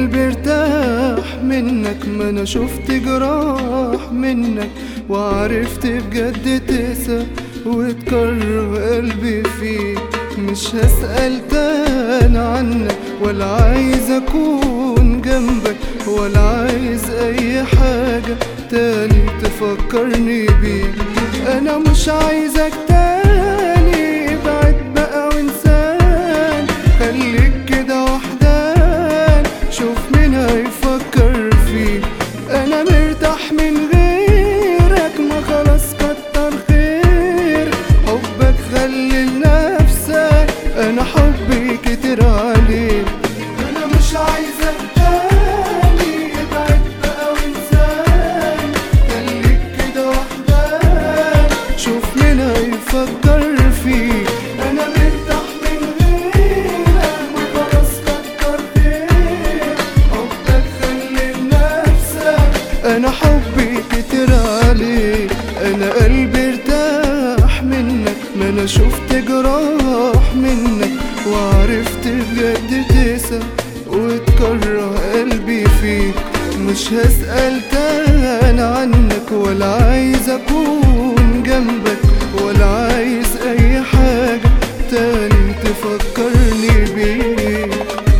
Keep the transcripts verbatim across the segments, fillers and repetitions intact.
قلبي ارتاح منك، ما انا شفت جراح منك وعرفت بجد تقسى وتكره قلبي فيك. مش هسأل تاني عنك ولا عايز اكون جنبك ولا عايز اي حاجة تاني تفكرني بيك. انا مش عايزك تاني، ابعد بقى وانسان، خليك كده وحدان، شوف مين هيفكر فيك. انا مرتاح من غيرك، ما خلاص كتر خير حبك، خلي لنفسك، انا حبي كتير عليك. انا مش عايزك تاني، ابعد بقى وانسان، خليك كده وحدان، شوف مين هيفكر فيك. انا مرتاح من غيرك، ما خلاص كتر خير حبك، خلي لنفسك، انا حبي كتير عليك. انا قلبي ارتاح منك، ما انا شفت جراح منك وعرفت بجد تقسى وتكره قلبي فيك. مش هسأل تاني عنك ولا عايز اكون جنبك ولا عايز اي حاجة تاني تفكرني بيك.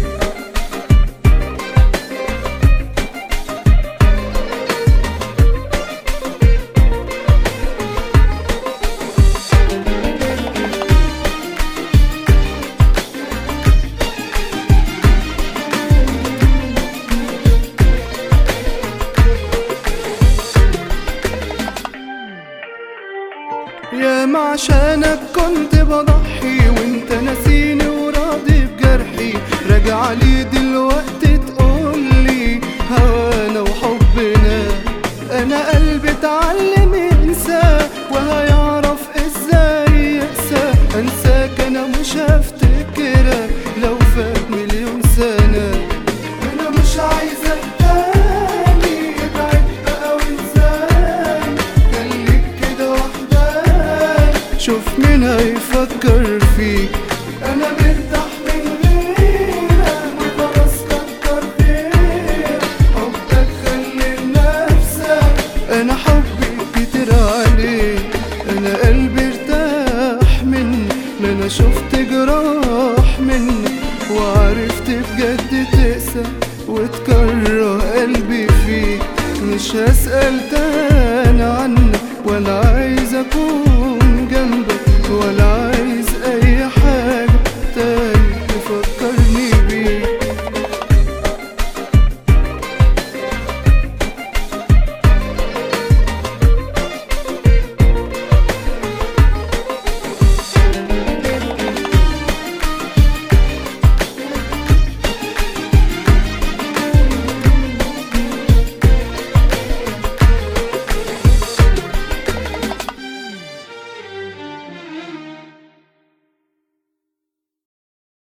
يا ما عشانك كنت بضحي وانت ناسيني وراضي بجرحي، راجع لي دلوقتي تقولي هوانا وحبنا. انا قلبي اتعلم ينسى وهيعرف ازاي يقسى، انساك انا مش هفتكرك لو فات مليون سنة. انا مش عايزك تاني، ابعد بقى وانسان، خليك كده وحدان، شوف مين هيفكر فيك. انا مرتاح من غيرك، ما خلاص كتر خير حبك، خلي لنفسك، انا حبي كتير عليك. انا قلبي ارتاح منك، ما انا شفت جراح منك وعرفت بجد تقسى وتكره قلبي فيك. مش هسأل تاني